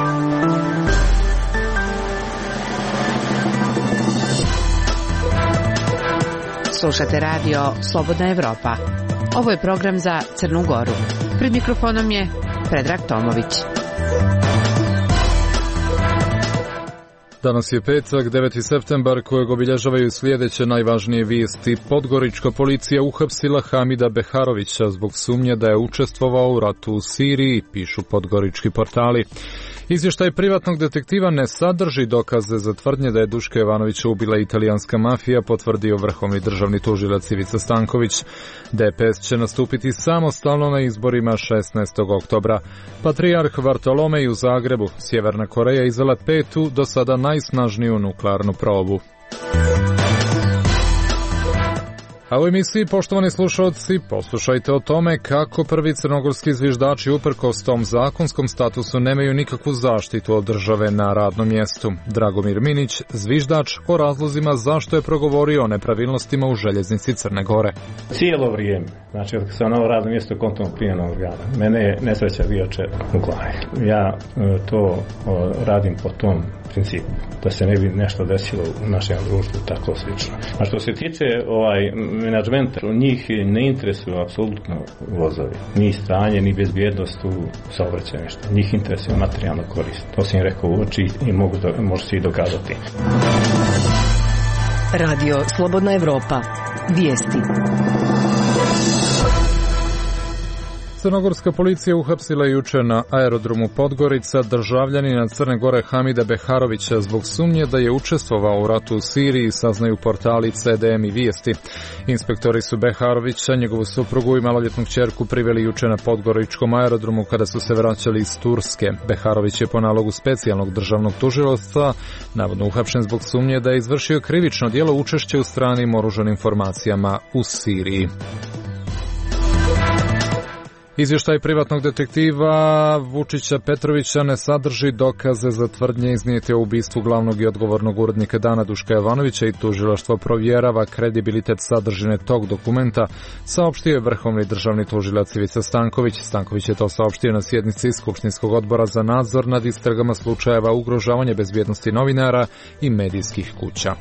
Slušate radio Slobodna Evropa. Ovo je program za Crnu Goru. Pred mikrofonom je Predrag Tomović. Danas je petak, 9. septembar, kojeg obilježavaju sljedeće najvažnije vijesti. Podgorička policija uhapsila Hamida Beharovića zbog sumnje da je učestvovao u ratu u Siriji, pišu podgorički portali. Izvještaj privatnog detektiva ne sadrži dokaze za tvrdnje da je Duška Jovanovića ubila italijanska mafija, potvrdio vrhovni državni tužilac Ivica Stanković. DPS će nastupiti samostalno na izborima 16. oktobra. Patrijarh Vartolomej u Zagrebu, Sjeverna Koreja izvela 5. do sada najsnažniju nuklearnu probu. A u emisiji, poštovani slušalci, poslušajte o tome kako prvi crnogorski zviždači uprkos tom zakonskom statusu nemaju nikakvu zaštitu od države na radnom mjestu. Dragomir Minić, zviždač, o razlozima zašto je progovorio o nepravilnostima u željeznici Crne Gore. Cijelo vrijeme, znači od sam na ovo radno mjesto kontrolnog primjenog organa, mene je nesreća vijače u glavi. Ja to radim po tom principu, da se ne bi nešto desilo u našem društvu, tako slično. A što se tiče menadžmenta, njih ne interesuju apsolutno vozovi, ni stanje, ni bezbjednost u saobraćaju. Njih interesuje materijalna korist. To sam im rekao u oči i može se i dokazati. Radio Slobodna Evropa. Vijesti. Crnogorska policija uhapsila jučer na aerodromu Podgorica državljanina Crne Gore Hamida Beharovića zbog sumnje da je učestvovao u ratu u Siriji, saznaju portali CDM i Vijesti. Inspektori su Beharovića, njegovu suprugu i maloljetnu kćerku priveli jučer na podgoričkom aerodromu kada su se vraćali iz Turske. Beharović je po nalogu specijalnog državnog tužilaštva navodno uhapšen zbog sumnje da je izvršio krivično djelo učešća u stranim oružanim formacijama u Siriji. Izvještaj privatnog detektiva Vučića Petrovića ne sadrži dokaze za tvrdnje iznijete o ubistvu glavnog i odgovornog urednika Dana Duška Jovanovića i tužilaštvo provjerava kredibilitet sadržine tog dokumenta, saopštio je vrhovni državni tužilac Ivica Stanković. Stanković je to saopštio na sjednici Skupštinskog odbora za nadzor nad istragama slučajeva ugrožavanja bezbjednosti novinara i medijskih kuća.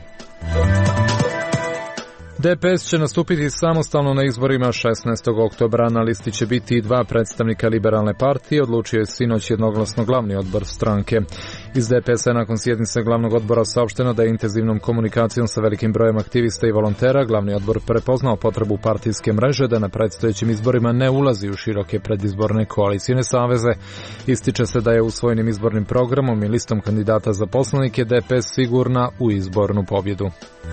DPS će nastupiti samostalno na izborima 16. oktobra. Na listi će biti i 2 predstavnika liberalne partije, odlučio je sinoć jednoglasno glavni odbor stranke. Iz DPS-a nakon sjednice glavnog odbora saopšteno da je intenzivnom komunikacijom sa velikim brojem aktivista i volontera glavni odbor prepoznao potrebu partijske mreže da na predstojećim izborima ne ulazi u široke predizborne koalicijne saveze. Ističe se da je usvojenim izbornim programom i listom kandidata za poslanike DPS sigurna u izbornu pobjedu.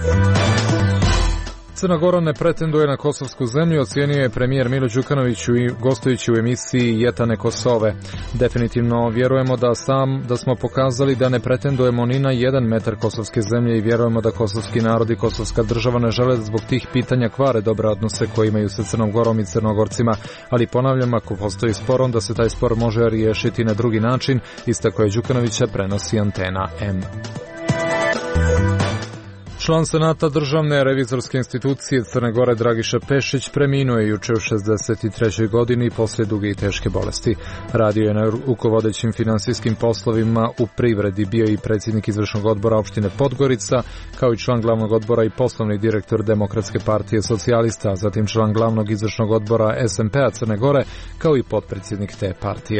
Crna Gora ne pretenduje na kosovsku zemlju, ocijenio je premijer Milo Đukanović gostujući u emisiji Jetane Kosove. Definitivno vjerujemo da smo pokazali da ne pretendujemo ni na 1 metar kosovske zemlje i vjerujemo da kosovski narod i kosovska država ne žele zbog tih pitanja kvare dobre odnose koje imaju sa Crnom Gorom i Crnogorcima, ali ponavljam, ako postoji spor, onda se taj spor može riješiti na drugi način, istakao je Đukanovića, prenosi Antena M. Član Senata državne revizorske institucije Crne Gore Dragiša Pešić preminuo je jučer u 63. godini poslije duge i teške bolesti. Radio je na rukovodećim finansijskim poslovima u privredi, bio i predsjednik izvršnog odbora opštine Podgorica, kao i član glavnog odbora i poslovni direktor Demokratske partije socijalista, zatim član glavnog izvršnog odbora SMP-a Crne Gore, kao i potpredsjednik te partije.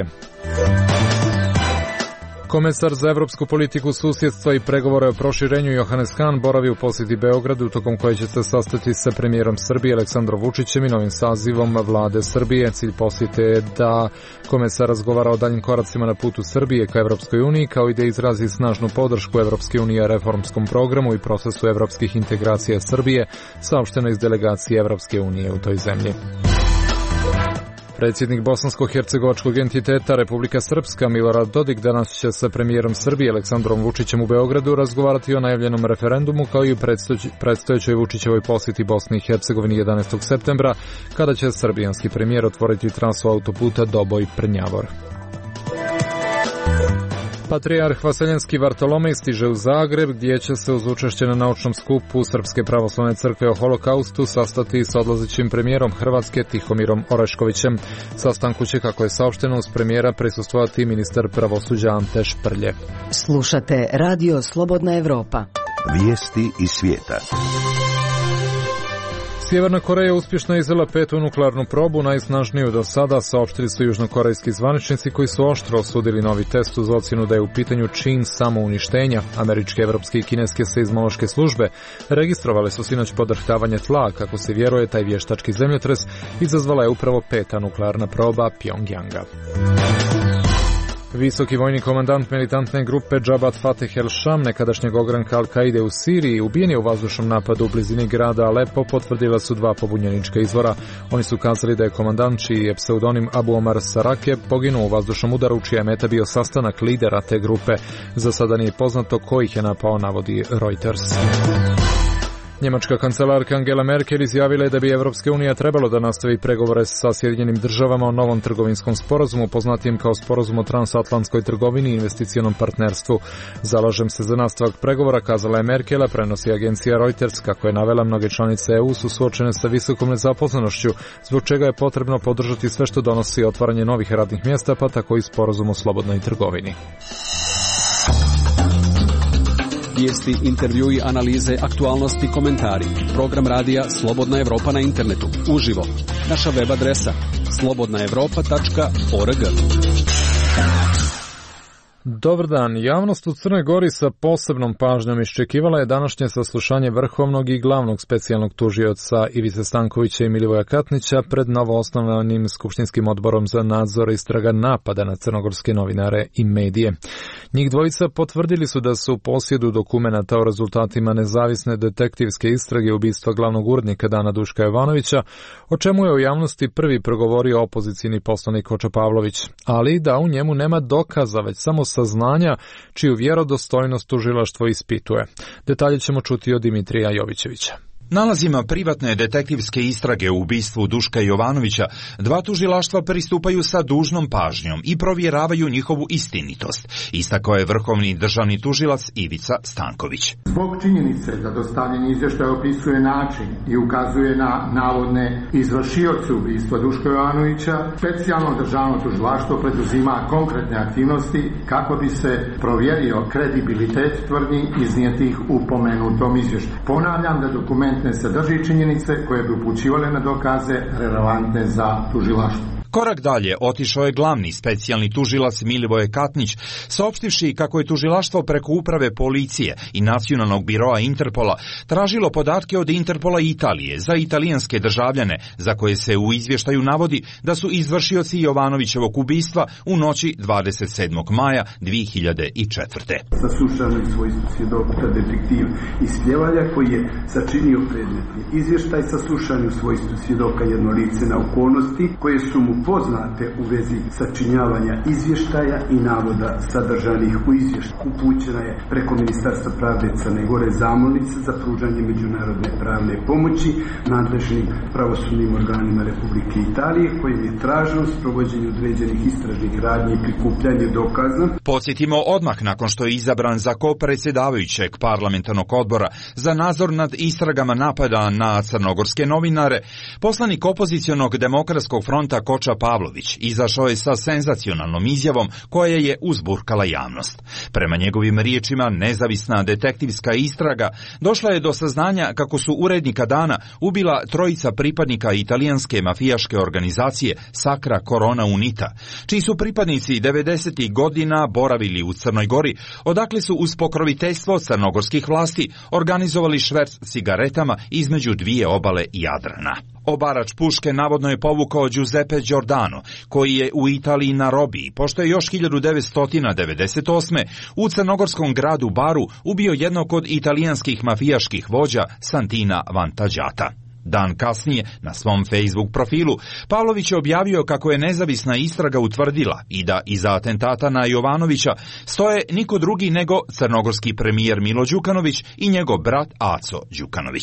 Komesar za evropsku politiku, susjedstva i pregovore o proširenju Johannes Hahn boravi u posjeti Beogradu, tokom koje će se sastati sa premijerom Srbije Aleksandrom Vučićem i novim sazivom vlade Srbije. Cilj posjete je da komesar razgovara o daljim koracima na putu Srbije ka Evropskoj uniji, kao i da izrazi snažnu podršku Evropske unije reformskom programu i procesu evropskih integracija Srbije, saopšteno iz delegacije Evropske unije u toj zemlji. Predsjednik bosansko-hercegovačkog entiteta Republika Srpska Milorad Dodik danas će sa premijerom Srbije Aleksandrom Vučićem u Beogradu razgovarati o najavljenom referendumu, kao i predstojećoj Vučićevoj posjeti Bosni i Hercegovini 11. septembra, kada će srbijanski premijer otvoriti trasu autoputa Doboj-Prnjavor. Patrijarh Vaseljenski Vartolomej stiže u Zagreb, gdje će se uz učešće na naučnom skupu Srpske pravoslavne crkve o holokaustu sastati s odlazećim premijerom Hrvatske Tihomirom Oreškovićem. Sastanku će, kako je saopšteno, uz premijera prisustvovati ministar pravosuđa Ante Šprlje. Slušate Radio Slobodna Evropa. Vijesti iz svijeta. Sjeverna Koreja uspješno je izvela 5. nuklearnu probu, najsnažniju do sada, saopštili su južnokorejski zvaničnici koji su oštro osudili novi test uz ocjenu da je u pitanju čin samouništenja. Američke, evropske i kineske seizmološke službe registrovale su sinoć podrhtavanje tla, kako se vjeruje taj vještački zemljotres izazvala je upravo 5. nuklearna proba Pjongjanga. Visoki vojni komandant militantne grupe Jabhat Fateh el-Sham, nekadašnjeg ogranka Al-Kaide u Siriji, ubijen je u vazdušnom napadu u blizini grada Alepo, potvrdila su 2 pobunjenička izvora. Oni su kazali da je komandant, čiji je pseudonim Abu Omar Sarake, poginuo u vazdušnom udaru, čija je meta bio sastanak lidera te grupe. Za sada nije poznato ko ih je napao, navodi Reuters. Njemačka kancelarka Angela Merkel izjavila je da bi Evropska unija trebalo da nastavi pregovore sa Sjedinjenim državama o novom trgovinskom sporazumu, poznatijem kao sporazum o transatlantskoj trgovini i investicionom partnerstvu. Zalažem se za nastavak pregovora, kazala je Merkel, a prenosi agencija Reuters. Kako je navela, mnoge članice EU su suočene sa visokom nezaposlenošću, zbog čega je potrebno podržati sve što donosi otvaranje novih radnih mjesta, pa tako i sporazum o slobodnoj trgovini. Vijesti, intervjui, analize, aktualnosti, komentari. Program radija Slobodna Evropa na internetu. Uživo. Naša web adresa slobodnaevropa.org. Dobar dan. Javnost u Crnoj Gori sa posebnom pažnjom iščekivala je današnje saslušanje vrhovnog i glavnog specijalnog tužioca Ivice Stankovića i Milivoja Katnića pred novoosnovanim Skupštinskim odborom za nadzor i istraga napada na crnogorske novinare i medije. Njih dvojica potvrdili su da su u posjedu dokumenata o rezultatima nezavisne detektivske istrage ubistva glavnog urednika Dana Duška Jovanovića, o čemu je u javnosti prvi progovorio opozicijni poslanik Koča Pavlović, ali da u njemu nema dokaza, već samo saznanja čiju vjerodostojnost tužilaštvo ispituje. Detalje ćemo čuti od Dimitrija Jovićevića. Nalazima privatne detektivske istrage u ubistvu Duška Jovanovića, 2 tužilaštva pristupaju sa dužnom pažnjom i provjeravaju njihovu istinitost, istakao je vrhovni državni tužilac Ivica Stanković. Zbog činjenice da dostavljeni izvještaj opisuje način i ukazuje na navodne izvršioce ubistva Duška Jovanovića, specijalno državno tužilaštvo preduzima konkretne aktivnosti kako bi se provjerio kredibilitet tvrdnji iznijetih u pomenutom izvještaju. Ponavljam da dokument ne sadrži činjenice koje bi upućivale na dokaze relevantne za tužilaštvo. Korak dalje otišao je glavni specijalni tužilac Milivoje Katnić, saopštivši kako je tužilaštvo preko uprave policije i nacionalnog biroa Interpola tražilo podatke od Interpola Italije za italijanske državljane, za koje se u izvještaju navodi da su izvršioci Jovanovićevog ubistva u noći 27. maja 2004. Saslušano i svojstvo svjedoka detektiv iz Pljevalja koji je sačinio predmetni izvještaj, saslušano u svojstvu svjedoka jedno lice na okolnosti koje su mu poznate u vezi sačinjavanja izvještaja i navoda sadržanih u izvještaju. Upućena je preko Ministarstva pravde Crne Gore zamolnica za pružanje međunarodne pravne pomoći nadležnim pravosudnim organima Republike Italije, kojim je traženo sprovođenje određenih istražnih radnji i prikupljanje dokaza. Podsjetimo, odmah nakon što je izabran za kopredsjedavajućeg parlamentarnog odbora za nadzor nad istragama napada na crnogorske novinare, poslanik opozicionog Demokratskog fronta Koča Pavlović izašao je sa senzacionalnom izjavom koja je uzburkala javnost. Prema njegovim riječima, nezavisna detektivska istraga došla je do saznanja kako su urednika Dana ubila 3 pripadnika italijanske mafijaške organizacije Sacra Corona Unita, čiji su pripadnici 90. godina boravili u Crnoj Gori, odakle su uz pokroviteljstvo crnogorskih vlasti organizovali šverc cigaretama između 2 obale Jadrana. Obarač puške navodno je povukao Giuseppe Giordano, koji je u Italiji na robiji, pošto je još 1998. u crnogorskom gradu Baru ubio jednog od italijanskih mafijaških vođa Santina Vantaggiata. Dan kasnije, na svom Facebook profilu, Pavlović je objavio kako je nezavisna istraga utvrdila i da iza atentata na Jovanovića stoje niko drugi nego crnogorski premijer Milo Đukanović i njegov brat Aco Đukanović.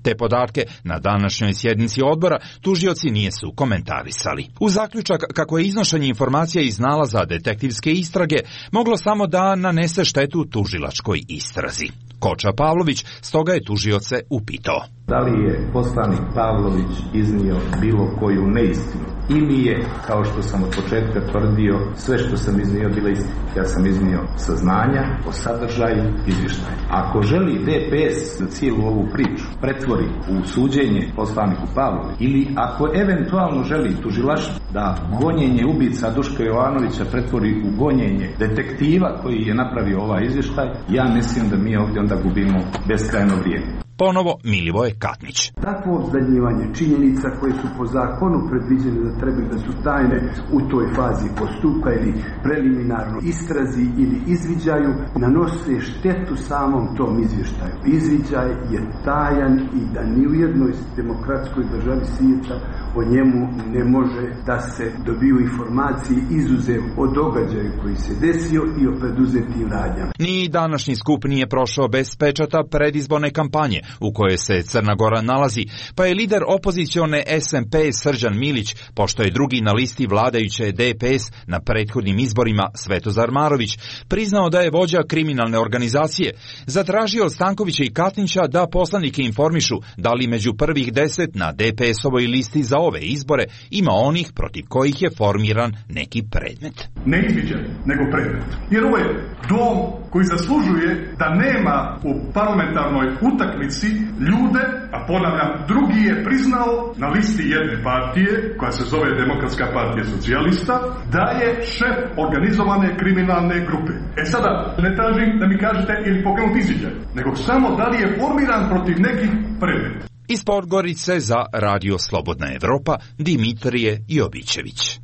Te podatke na današnjoj sjednici odbora tužioci nisu komentarisali. U zaključak kako je iznošenje informacija iz nalaza detektivske istrage moglo samo da nanese štetu tužilačkoj istrazi. Koča Pavlović stoga je tužioce upitao: da li je poslanik Pavlović iznio bilo koju neistinu ili je, kao što sam od početka tvrdio, sve što sam iznio bila istina. Ja sam iznio saznanja o sadržaju izvještaja. Ako želi DPS da cijelu ovu priču pretvori u suđenje poslaniku Pavloviću ili ako eventualno želi tužilaštvo da gonjenje ubica Duška Jovanovića pretvori u gonjenje detektiva koji je napravio ovaj izvještaj, ja mislim da mi ovdje onda gubimo beskrajno vrijeme. Ponovo Milivoje Katnić. Takvo obznanjivanje činjenica koje su po zakonu predviđene da trebaju da su tajne u toj fazi postupka ili preliminarno istrazi ili izviđaju, nanose štetu samom tom izvještaju. Izviđaj je tajan i da ni u jednoj demokratskoj državi svijeta o njemu ne može da se dobiju informacije izuzev o događaju koji se desio i o preduzetim radnjama. Ni današnji skup nije prošao bez pečata predizborne kampanje u kojoj se Crna Gora nalazi, pa je lider opozicione SMP Srđan Milić, pošto je drugi na listi vladajuće DPS na prethodnim izborima Svetozar Marović, priznao da je vođa kriminalne organizacije, zatražio od Stankovića i Katnića da poslanike informišu da li među prvih 10 na DPS-ovoj listi za ove izbore ima onih protiv kojih je formiran neki predmet. Ne izviđaj, nego predmet. Jer ovo je dom koji zaslužuje da nema u parlamentarnoj utakmici ljude, a ponavljam, drugi je priznao na listi jedne partije, koja se zove Demokratska partija socijalista, da je šef organizovane kriminalne grupe. E sada, ne tražim da mi kažete ili pokrenut izviđaj, nego samo da li je formiran protiv nekih predmeta. Iz Podgorice za Radio Slobodna Evropa, Dimitrije Jovićević.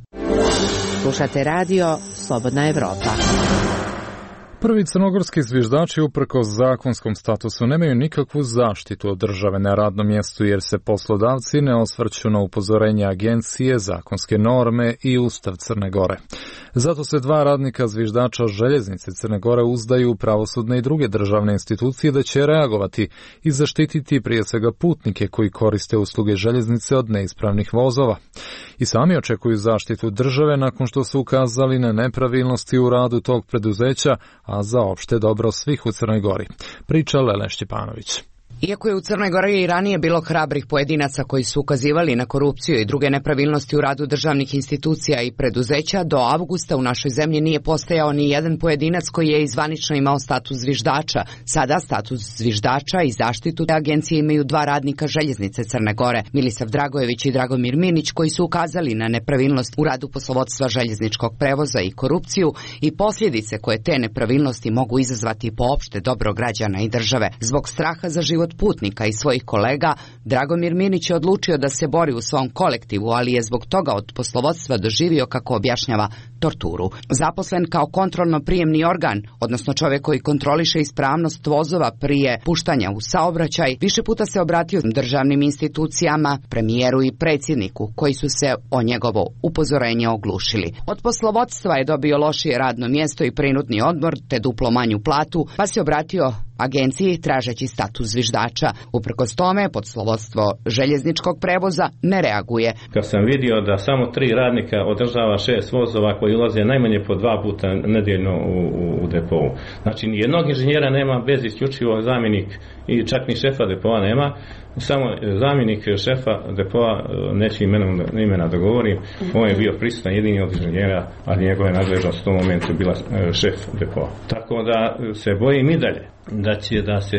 Slušate Radio Slobodna Evropa. Prvi crnogorski zviždači uprkos zakonskom statusu nemaju nikakvu zaštitu od države na radnom mjestu jer se poslodavci ne osvrću na upozorenja agencije, zakonske norme i Ustav Crne Gore. Zato se dva radnika zviždača željeznice Crne Gore uzdaju u pravosudne i druge državne institucije da će reagovati i zaštititi prije svega putnike koji koriste usluge željeznice od neispravnih vozova. I sami očekuju zaštitu države nakon što su ukazali na nepravilnosti u radu tog preduzeća, a za opšte dobro svih u Crnoj Gori. Priča Lele Šćepanović. Iako je u Crnoj Gori i ranije bilo hrabrih pojedinaca koji su ukazivali na korupciju i druge nepravilnosti u radu državnih institucija i preduzeća, do avgusta u našoj zemlji nije postojao ni jedan pojedinac koji je zvanično imao status zviždača. Sada status zviždača i zaštitu te agencije imaju dva radnika željeznice Crne Gore, Milisav Dragojević i Dragomir Minić, koji su ukazali na nepravilnost u radu poslovodstva željezničkog prevoza i korupciju i posljedice koje te nepravilnosti mogu izazvati po opšte dobro građana i države. Zbog straha za život putnika i svojih kolega, Dragomir Minić je odlučio da se bori u svom kolektivu, ali je zbog toga od poslovodstva doživio, kako objašnjava, torturu. Zaposlen kao kontrolno-prijemni organ, odnosno čovjek koji kontroliše ispravnost vozova prije puštanja u saobraćaj, više puta se obratio državnim institucijama, premijeru i predsjedniku, koji su se o njegovo upozorenje oglušili. Od poslovodstva je dobio lošije radno mjesto i prinudni odmor, te duplo manju platu, pa se obratio agenciji tražeći status zviždača. Uprkos tome, poslovodstvo željezničkog prevoza ne reaguje. Kad sam vidio da samo 3 radnika održava 6 vozova koji ulaze najmanje po 2 puta nedeljno u depovu. Znači, nijednog inženjera nema bez isključivo zamjenik i čak ni šefa depoa nema. Samo zamjenik šefa depoa, neću imena da govorim, on je bio prisutan jedini od inženjera, ali njegove nadležnost u tom momentu bila šef depoa. Tako da se bojim i dalje da se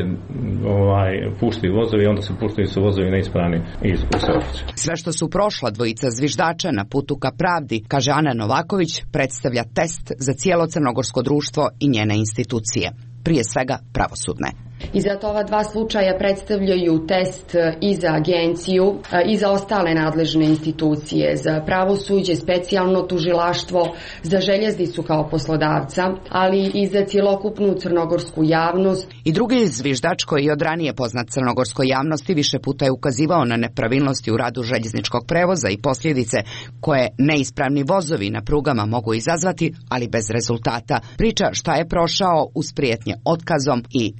pušti vozovi, onda se puštaju su vozovi neispravni iz saobraćaja. Sve što su prošla dvojica zviždača na putu ka pravdi, kaže Ana Novaković, predstavlja test za cijelo crnogorsko društvo i njene institucije, prije svega pravosudne. I zato ova dva slučaja predstavljaju test i za agenciju i za ostale nadležne institucije, za pravosuđe, specijalno tužilaštvo, za željeznicu kao poslodavca, ali i za cjelokupnu crnogorsku javnost. I drugi zviždač koji je od ranije poznat crnogorskoj javnosti više puta je ukazivao na nepravilnosti u radu željezničkog prevoza i posljedice koje neispravni vozovi na prugama mogu izazvati, ali bez rezultata. Priča šta je prošao uz prijetnje otkazom i kada mu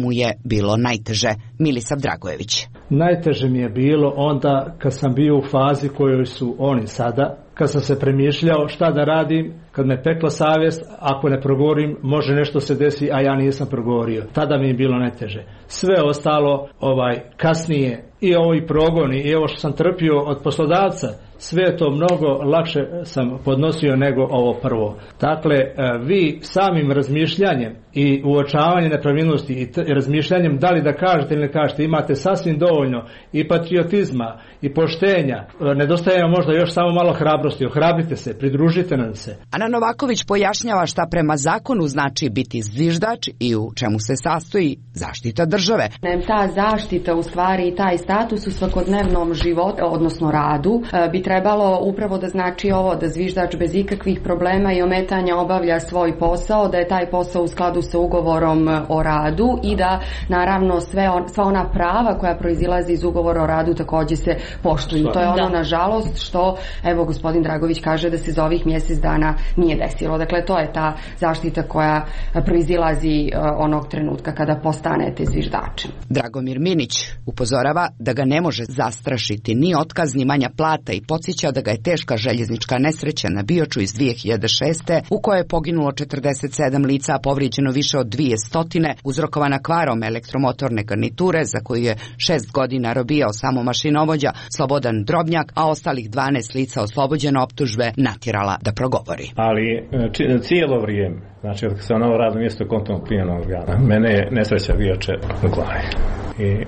mu je bilo najteže? Milisav Dragojević. Najteže mi je bilo onda kad sam bio u fazi kojoj su oni sada, kad sam se premišljao šta da radim, kad me pekla savjest, ako ne progovorim može nešto se desi, a ja nisam progovorio. Tada mi je bilo najteže. Sve ostalo kasnije, i ovi progoni i ovo što sam trpio od poslodavca, sve to mnogo lakše sam podnosio nego ovo prvo. Dakle, vi samim razmišljanjem i uočavanjem nepravilnosti i razmišljanjem da li da kažete ili ne kažete, imate sasvim dovoljno i patriotizma i poštenja. Nedostaje možda još samo malo hrabrosti. Ohrabrite se, pridružite nam se. Ana Novaković pojašnjava šta prema zakonu znači biti zviždač i u čemu se sastoji zaštita države. Ta zaštita, u stvari, i taj status u svakodnevnom životu, odnosno radu, bi trebalo upravo da znači ovo, da zviždač bez ikakvih problema i ometanja obavlja svoj posao, da je taj posao u skladu sa ugovorom o radu i da naravno sva ona prava koja proizilaze iz ugovora o radu takođe se poštuju. To je ono, nažalost, što evo gospodin Dragović kaže da se za ovih mjesec dana nije desilo. Dakle, to je ta zaštita koja proizilazi onog trenutka kada postanete zviždačem. Dragomir Minić upozorava da ga ne može zastrašiti ni otkaz ni manja plata i podsjeća da ga je teška željeznička nesreća na Bioču iz 2006. u kojoj je poginulo 47 lica, a povrijeđeno više od 200, uzrokovana kvarom elektromotorne garniture za koju je 6 godina robijao samo mašinovođa Slobodan Drobnjak, a ostalih 12 lica oslobođeno optužbe natjerala da progovori. Ali cijelo vrijeme, znači od kad sam na ovo radno mjesto kontrolnog primjenog organa, mene je nesreća Bioče u glavi. I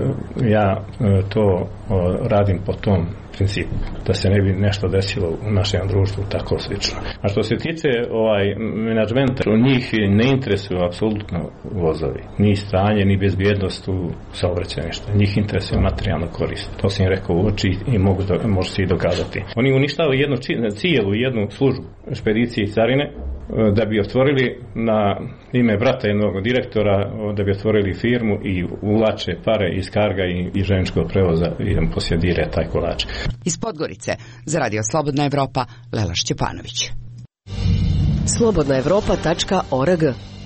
ja to radim po tom principu, da se ne bi nešto desilo u našem društvu tako slično. A što se tiče menadžmenta, njih ne interesuju apsolutno vozovi, ni stanje, ni bezbjednost u saobraćaju, ništa. Njih interesuje materijalna korist. To sam im rekao u oči i može se i dokazati. Oni uništavaju cijelu jednu službu špedicije i carine da bi otvorili na ime brata jednog direktora, da bi otvorili firmu i uvlače pare iz Carga i željezničkog prevoza i poslije dire taj kolač. Iz Podgorice za Radio Slobodna Evropa, Lela Šćepanović. slobodnaevropa.org.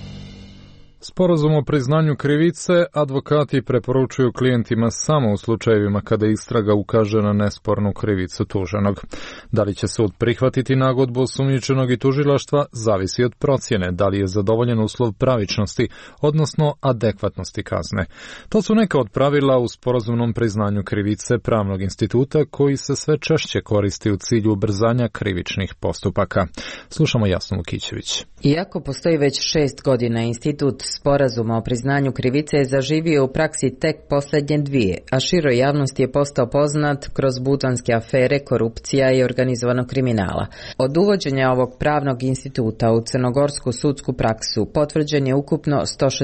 Sporazum o priznanju krivice advokati preporučuju klijentima samo u slučajevima kada istraga ukaže na nespornu krivicu tuženog. Da li će sud prihvatiti nagodbu osumnjičenog i tužilaštva zavisi od procjene da li je zadovoljen uslov pravičnosti, odnosno adekvatnosti kazne. To su neka od pravila u sporazumnom priznanju krivice Pravnog instituta koji se sve češće koristi u cilju ubrzanja krivičnih postupaka. Slušamo Jasnu Vukićević. Iako postoji već 6 godina, institut sporazuma o priznanju krivice je zaživio u praksi tek posljednje 2, a široj javnosti je postao poznat kroz butanske afere, korupcija i organizovanog kriminala. Od uvođenja ovog pravnog instituta u crnogorsku sudsku praksu potvrđen je ukupno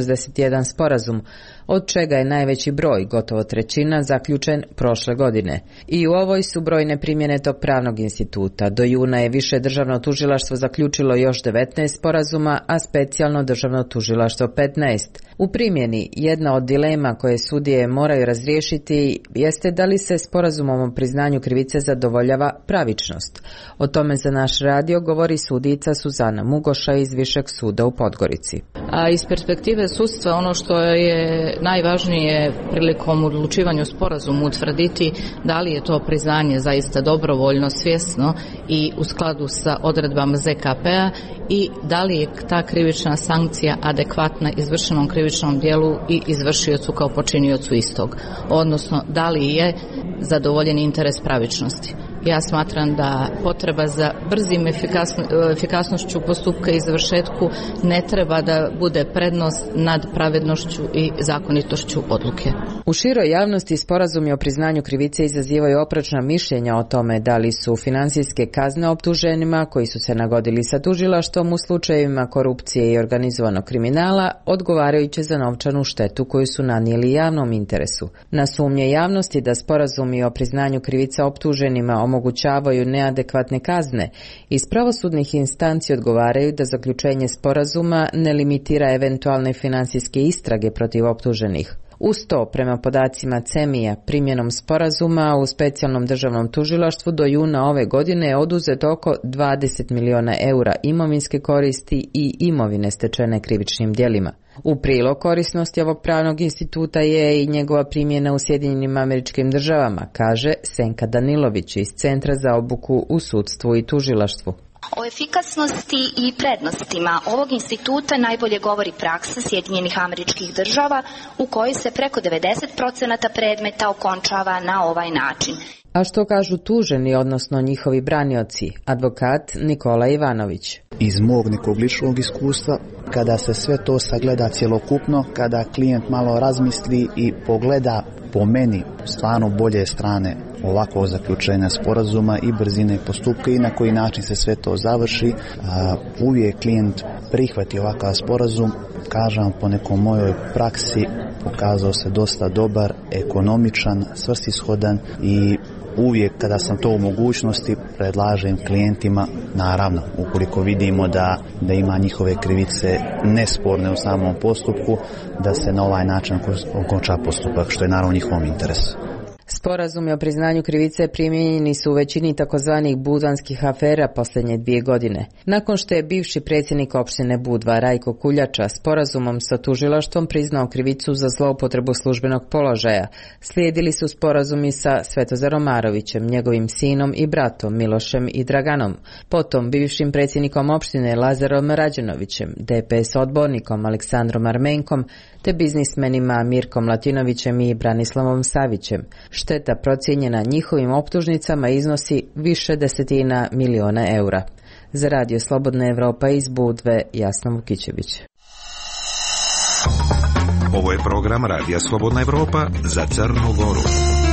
161 sporazum, od čega je najveći broj, gotovo trećina, zaključen prošle godine. I u ovoj su brojne primjene tog pravnog instituta. Do juna je više državno tužilaštvo zaključilo još 19 sporazuma, a specijalno državno tužilaštvo 15. U primjeni, jedna od dilema koje sudije moraju razriješiti jeste da li se sporazumom o priznanju krivice zadovoljava pravičnost. O tome za naš radio govori sudica Suzana Mugoša iz Višeg suda u Podgorici. A iz perspektive sudstva ono što je najvažnije prilikom odlučivanja o sporazumu utvrditi da li je to priznanje zaista dobrovoljno, svjesno i u skladu sa odredbama ZKP-a i da li je ta krivična sankcija adekvatna izvršenom krivičnom dijelu i izvršiocu kao počiniocu istog, odnosno da li je zadovoljen interes pravičnosti. Ja smatram da potreba za brzim efikasnošću postupka i završetku ne treba da bude prednost nad pravednošću i zakonitošću odluke. U široj javnosti sporazumi o priznanju krivice izazivaju oprečna mišljenja o tome da li su financijske kazne optuženima koji su se nagodili sa tužilaštvom u slučajevima korupcije i organizovanog kriminala odgovarajuće za novčanu štetu koju su nanijeli javnom interesu. Na sumnje javnosti da sporazumi o priznanju krivica optuženima omogućavaju neadekvatne kazne, iz pravosudnih instanci odgovaraju da zaključenje sporazuma ne limitira eventualne financijske istrage protiv optuženih. Uz to, prema podacima CEMI-a, primjenom sporazuma u specijalnom državnom tužilaštvu do juna ove godine je oduzeto oko 20 miliona eura imovinske koristi i imovine stečene krivičnim djelima. U prilog korisnosti ovog pravnog instituta je i njegova primjena u Sjedinjenim Američkim Državama, kaže Senka Danilović iz Centra za obuku u sudstvu i tužilaštvu. O efikasnosti i prednostima ovog instituta najbolje govori praksa Sjedinjenih Američkih Država u kojoj se preko 90% predmeta okončava na ovaj način. A što kažu tuženi, odnosno njihovi branioci, advokat Nikola Ivanović? Iz mog nekog ličnog iskustva, kada se sve to sagleda cjelokupno, kada klijent malo razmisli i pogleda po meni stvarno bolje strane ovakvog zaključenja sporazuma i brzine postupka i na koji način se sve to završi, uvijek klijent prihvati ovakav sporazum. Kažem, po nekom mojoj praksi pokazao se dosta dobar, ekonomičan, svrsishodan i uvijek kada sam to u mogućnosti predlažem klijentima, naravno ukoliko vidimo da ima njihove krivice nesporne u samom postupku, da se na ovaj način okonča postupak, što je naravno u njihovom interesu. Sporazumi o priznanju krivice primijenjeni su u većini takozvanih budvanskih afera posljednje 2 godine. Nakon što je bivši predsjednik opštine Budva Rajko Kuljača sporazumom sa tužilaštvom priznao krivicu za zloupotrebu službenog položaja, slijedili su sporazumi sa Svetozarom Marovićem, njegovim sinom i bratom Milošem i Draganom, potom bivšim predsjednikom opštine Lazarom Rađenovićem, DPS odbornikom Aleksandrom Armenkom, te biznismenima Mirkom Latinovićem i Branislavom Savićem. Šteta procijenjena njihovim optužnicama iznosi više desetina miliona eura. Za Radio Slobodna Evropa iz Budve, Jasna Vukićević. Ovo je program Radija Slobodna Evropa za Crnu Goru.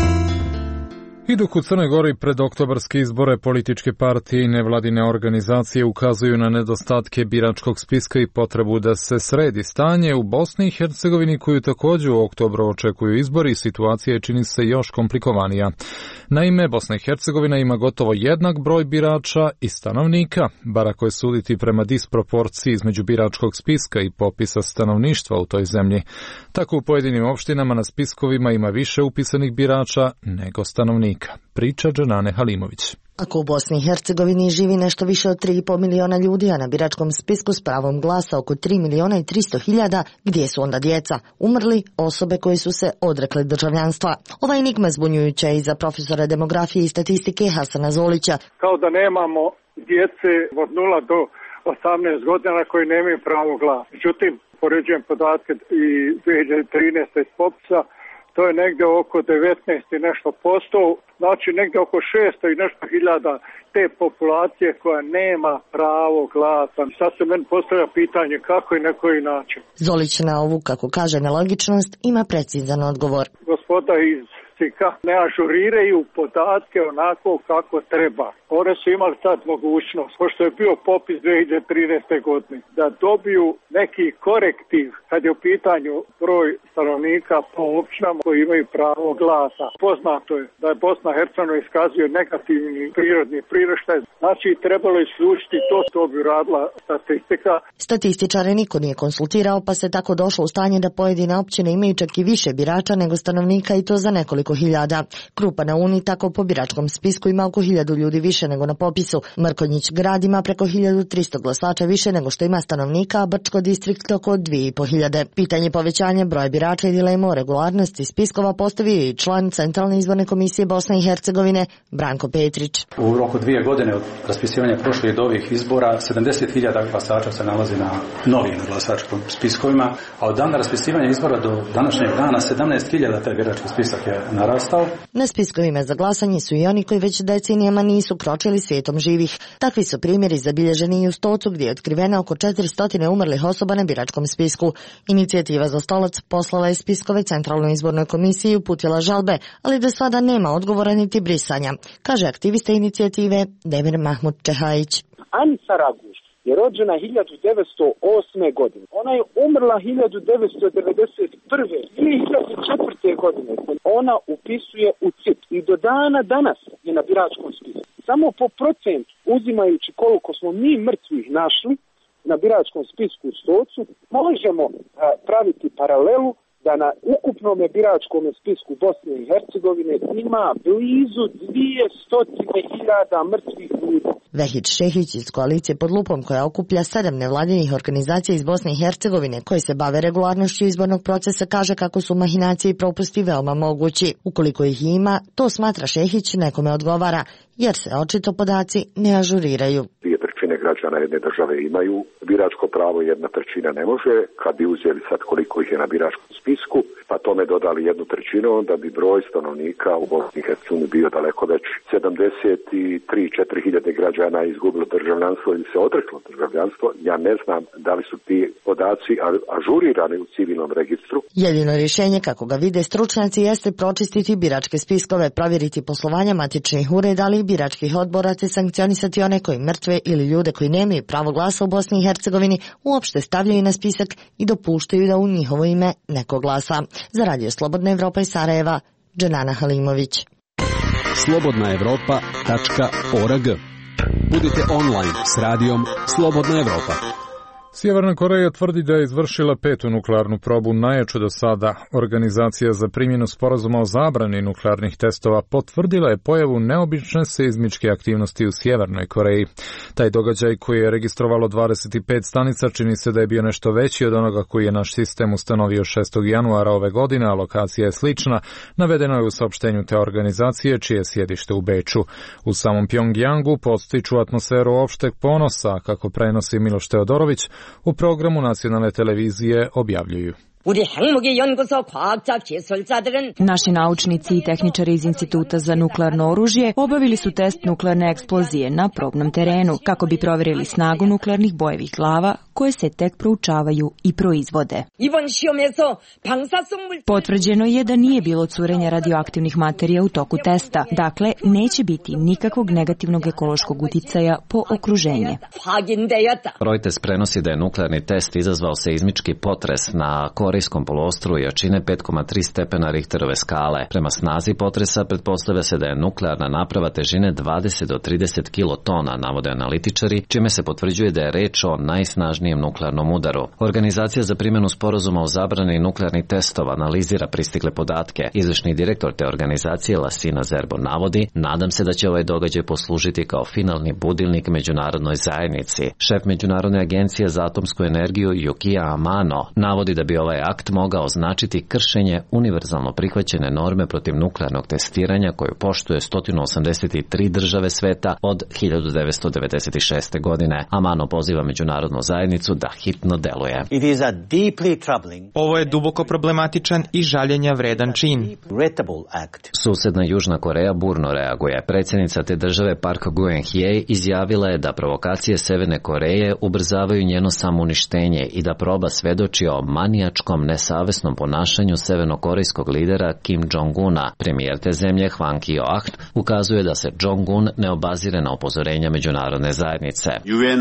I dok u Crnoj Gori pred oktobarske izbore političke partije i nevladine organizacije ukazuju na nedostatke biračkog spiska i potrebu da se sredi stanje, u Bosni i Hercegovini, koju također u oktobru očekuju izbori, situacija čini se još komplikovanija. Naime, Bosna i Hercegovina ima gotovo jednak broj birača i stanovnika, bar ako je suditi prema disproporciji između biračkog spiska i popisa stanovništva u toj zemlji. Tako u pojedinim opštinama na spiskovima ima više upisanih birača nego stanovnika. Priča Džanane Halimović. Ako u Bosni i Hercegovini živi nešto više od 3,5 miliona ljudi, a na biračkom spisku s pravom glasa oko 3 miliona i 300 hiljada, gdje su onda djeca? Umrli, osobe koji su se odrekle državljanstva. Ova enigma zbunjujuća i za profesora demografije i statistike Hasana Zolića. Kao da nemamo djece od 0 do 18 godina koji nemaju pravo glasa. Međutim, poređujem podatke i 2013. iz popisa, to je negdje oko 19 i nešto posto, znači negdje oko 600 i nešto hiljada te populacije koja nema pravo glasa. Sad se meni postavlja pitanje kako i na koji način. Zolić na ovu, kako kaže, nelogičnost ima precizan odgovor. Gospoda iz SIK-a ne ažuriraju podatke onako kako treba. One su imali sad mogućnost, pošto je bio popis 2013. godine, da dobiju neki korektiv kad je u pitanju broj stanovnika po općinama koji imaju pravo glasa. Poznato je da je Bosna i Hercegovina iskazuje negativni prirodni priraštaj, znači trebalo je služiti to bi radila statistika. Statističare niko nije konsultirao, pa se tako došlo u stanje da pojedine općine imaju čak i više birača nego stanovnika, i to za nekoliko hiljada. Krupa na Uni tako po biračkom spisku ima oko 1000 ljudi više nego na popisu. Mrkonjić grad ima preko 1300 glasača više nego što ima stanovnika, a Brčko distrikt oko 2500. Pitanje povećanja broja birača i dilema o regularnosti spiskova postavio i član Centralne izborne komisije Bosne i Hercegovine Branko Petrić. U roku 2 godine od raspisivanja prošlih do ovih izbora 70.000 glasača se nalazi na novim glasačkim spiskovima, a od dana raspisivanja izbora do današnjeg dana 17.000 taj birački spisak je narastao. Na spiskovima za glasanje su i oni koji već decenijama nisu kročili svijetom živih. Takvi su primjeri zabilježeni i u Stocu, gdje je otkrivena oko 400 umrlih osoba na biračkom spisku. Inicijativa za Stolac poslala je spiskove Centralnoj izbornoj komisiji i uputila žalbe, ali do sada nema odgovora niti brisanja, kaže aktivista inicijative Demir Mahmud Čehajić. Anica Raguš je rođena 1908. godine. Ona je umrla 1991. ili 2004. godine. Ona upisuje u CIP i do dana danas je na biračkom spisku. Samo po procentu, uzimajući koliko smo mi mrtvih našli na biračkom spisku u Stocu, možemo praviti paralelu da na ukupnom biračkom spisku Bosne i Hercegovine ima blizu 200.000 mrtvih ljudi. Vehid Šehić iz koalicije Pod lupom, koja okuplja 7 nevladinih organizacija iz Bosne i Hercegovine koji se bave regularnošću izbornog procesa, kaže kako su mahinacije i propusti veoma mogući. Ukoliko ih ima, to smatra Šehić nekome odgovara, jer se očito podaci ne ažuriraju. 2/3 građana jedne države imaju biračko pravo, 1/3 ne može. Kad bi uzeli sad koliko ih je na biračkom spisku, pa tome dodali 1/3, onda bi broj stanovnika u Bosni i Hercegovini bio daleko veći. 73-4 hiljade građana izgubilo državljanstvo ili se odreklo državljanstvo. Ja ne znam da li su ti podaci ažurirani u civilnom registru. Jedino rješenje, kako ga vide stručnjaci, jeste pročistiti biračke spiskove, provjeriti poslovanja matičnih ureda, ali i biračkih odbora, te sankcionisati one koji mrtve ili ljude koji nemaju pravo glasa u Bosni i Hercegovini uopšte stavljaju na spisak i dopuštaju da u njihovo ime neko glasa. Za Radio Slobodna Evropa iz Sarajeva, Dženana Halimović. slobodnaevropa.org. Budite online s radijom Slobodna Evropa. Sjeverna Koreja tvrdi da je izvršila 5. nuklearnu probu, najjaču do sada. Organizacija za primjenu sporazuma o zabrani nuklearnih testova potvrdila je pojavu neobične seizmičke aktivnosti u Sjevernoj Koreji. Taj događaj, koji je registrovalo 25 stanica, čini se da je bio nešto veći od onoga koji je naš sistem ustanovio 6. januara ove godine, a lokacija je slična, navedeno je u saopštenju te organizacije, čije je sjedište u Beču. U samom Pjongjangu podstiču atmosferu opšteg ponosa, kako prenosi Miloš Teodorović, u programu nacionalne televizije objavljuju. Naši naučnici i tehničari iz Instituta za nuklearno oružje obavili su test nuklearne eksplozije na probnom terenu kako bi provjerili snagu nuklearnih bojevih glava koje se tek proučavaju i proizvode. Potvrđeno je da nije bilo curenja radioaktivnih materija u toku testa, dakle neće biti nikakvog negativnog ekološkog uticaja po okruženje. Reuters prenosi da je nuklearni test izazvao seizmički potres na Korejskom poluostrvu jačine 5,3 stepena Richterove skale. Prema snazi potresa pretpostavlja se da je nuklearna naprava težine 20 do 30 kilotona, navode analitičari, čime se potvrđuje da je reč o najsnažnijem nuklearnom udaru. Organizacija za primjenu sporazuma o zabrani nuklearnih testova analizira pristigle podatke. Izvršni direktor te organizacije Lassina Zerbo navodi: nadam se da će ovaj događaj poslužiti kao finalni budilnik međunarodnoj zajednici. Šef Međunarodne agencije za atomsku energiju Yukio Amano navodi da bi ovaj akt mogao označiti kršenje univerzalno prihvaćene norme protiv nuklearnog testiranja koju poštuje 183 države sveta od 1996. godine. Amano poziva međunarodnu zajednicu da hitno deluje. Ovo je duboko problematičan i žaljenja vredan čin. Susedna Južna Koreja burno reaguje. Predsjednica te države Park Geun-hye izjavila je da provokacije Severne Koreje ubrzavaju njeno samouništenje i da proba svedoči o manijačkom nesavesnom ponašanju severnokorejskog lidera Kim Jong-una. Premijer te zemlje Hwang Kyo-ahn ukazuje da se Jong-un ne obazire na upozorenja međunarodne zajednice.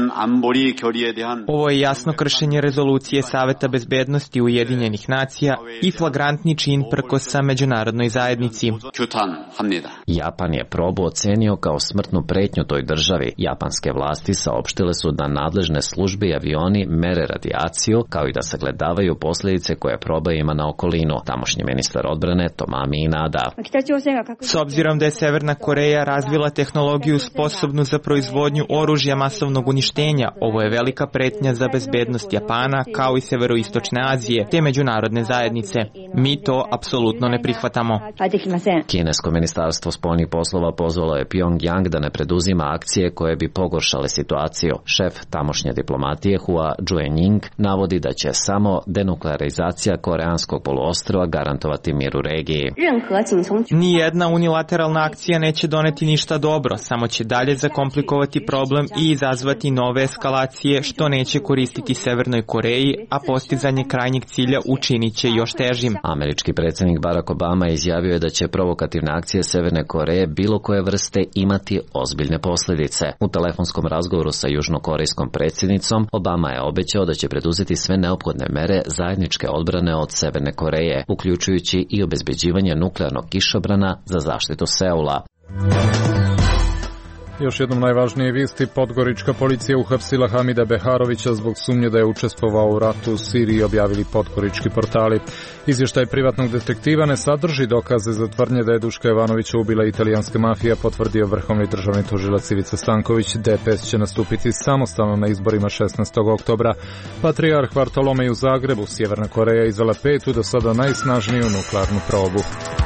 Ovo je jasno kršenje rezolucije Saveta bezbednosti Ujedinjenih nacija i flagrantni čin prkosa međunarodnoj zajednici. Japan je probu ocenio kao smrtnu pretnju toj državi. Japanske vlasti saopštile su da nadležne službe i avioni mere radijaciju, kao i da sagledavaju posljedice koje proba ima na okolinu. Tamošnji ministar odbrane Tomami Inada. S obzirom da je Severna Koreja razvila tehnologiju sposobnu za proizvodnju oružja masovnog uništenja, ovo je velika pretnja za bezbednost Japana kao i severoistočne Azije te međunarodne zajednice. Mi to apsolutno ne prihvatamo. Kinesko ministarstvo spoljnih poslova pozvalo je Pyongyang da ne preduzima akcije koje bi pogoršale situaciju. Šef tamošnje diplomatije Hua Juenying navodi da će samo denuklearizacija koreanskog poluostrva garantovati mir u regiji. Nijedna unilateralna akcija neće doneti ništa dobro, samo će dalje zakomplikovati problem i izazvati nove eskalacije, što neće koristiti Severnoj Koreji, a postizanje krajnjeg cilja učinit će još težim. Američki predsjednik Barack Obama izjavio je da će provokativne akcije Severne Koreje bilo koje vrste imati ozbiljne posljedice. U telefonskom razgovoru sa južnokorejskom predsjednicom Obama je obećao da će preduzeti sve neophodne mere zajedničke odbrane od Severne Koreje, uključujući i obezbeđivanje nuklearnog kišobrana za zaštitu Seula. Još jednom najvažnije vijesti, podgorička policija uhapsila Hamida Beharovića zbog sumnje da je učestvovao u ratu u Siriji, objavili podgorički portali. Izvještaj privatnog detektiva ne sadrži dokaze za tvrdnje da je Duška Jovanovića ubila italijanska mafija, potvrdio vrhovni državni tužilac Ivica Stanković. DPS će nastupiti samostalno na izborima 16. oktobra. Patrijarh Vartolomej u Zagrebu, Sjeverna Koreja izvela 5. do sada najsnažniju nuklearnu probu.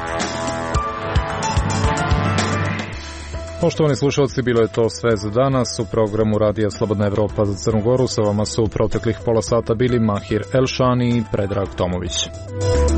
Poštovani slušalci, bilo je to sve za danas. U programu Radija Slobodna Evropa za Crnu Goru sa vama su u proteklih pola sata bili Mahir Elšani i Predrag Tomović.